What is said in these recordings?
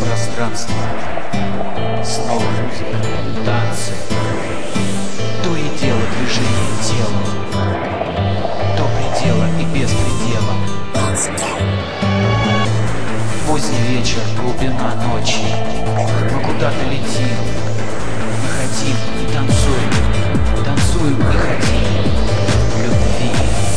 пространства. Снова музыка, танцы, то и дело движение тела, до предела и без предела. Поздний вечер, глубина ночи, мы куда-то летим, мы хотим и танцуем, танцуем и хотим любви.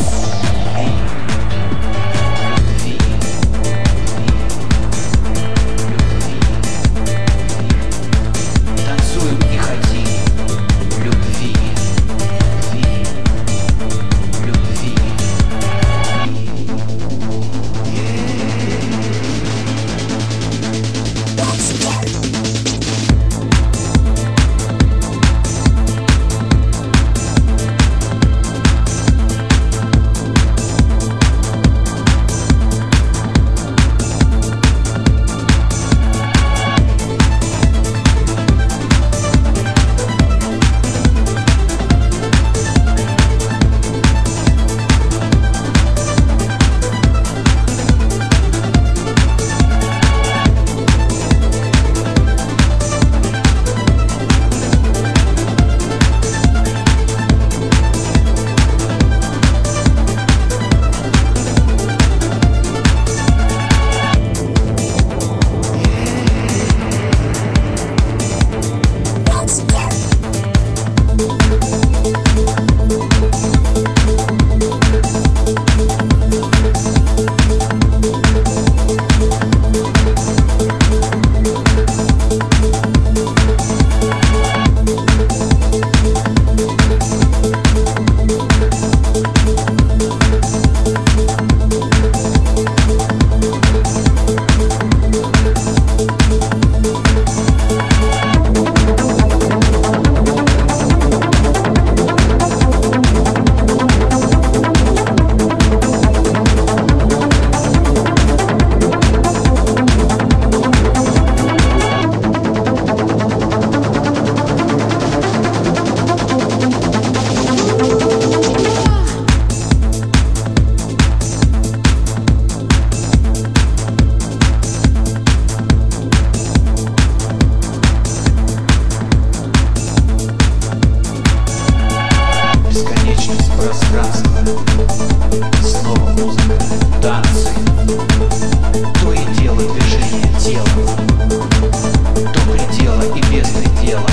Пространство, снова музыка, танцы, то и дело движение тела, до предела и без предела.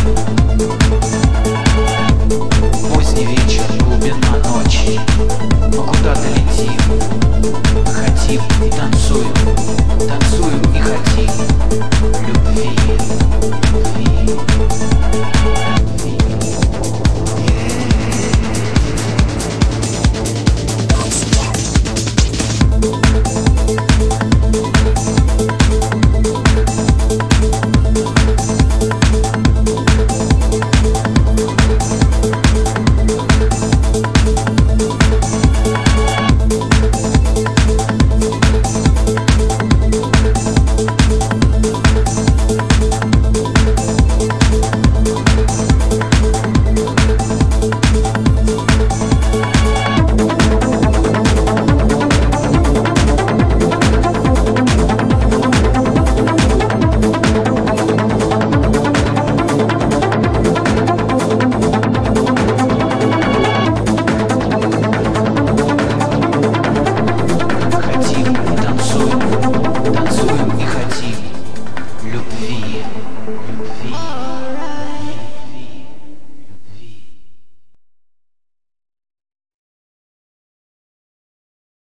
Поздний вечер, глубина ночи, мы куда-то летим, мы хотим и танцуем, танцуем и хотим любви, любви, любви.